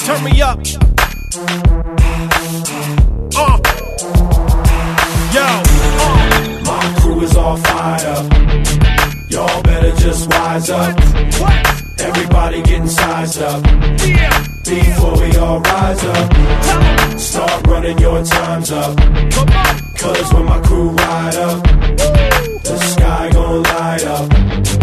Turn me up. My crew is all fired up. Y'all better just wise up. Everybody getting sized up. Before we all rise up, start running your times up. Cause when my crew ride up, the sky gon' light up.